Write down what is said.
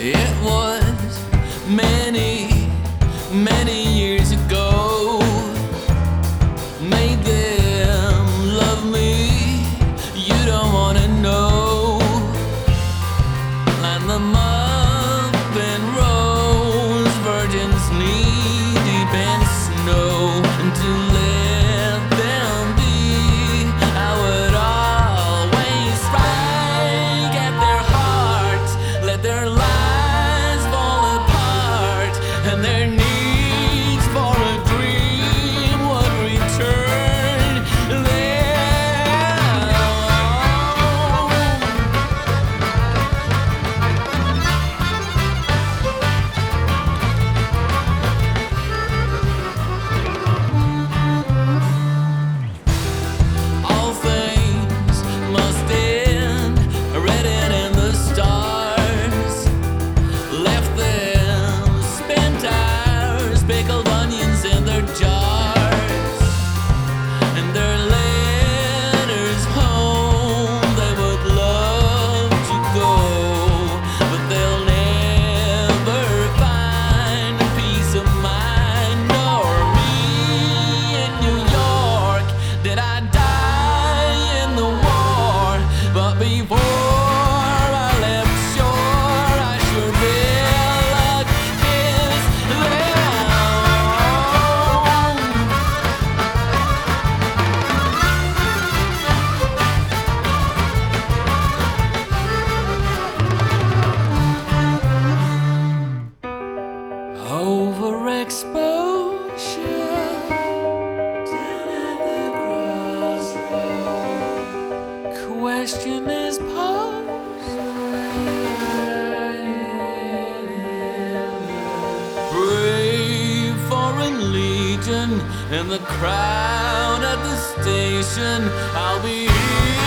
It was many, many years ago. Made them love me, you don't wanna know. And the muff and rose, virgins knee deep in snow. And to let them be, I would always strike at their hearts, let their lives fall apart, and their needs for a dream would return their own. All things must end, written in the stars. Left them spent hours, pickled onions in their jars, and their letters home. They would love to go, but they'll never find peace of mind. Nor me in New York did I die in the war, but before I left shore, I sure will kiss them. Overexposure, down at the crossroads. Question is posed. Brave foreign legion in the crowd at the station. I'll be here.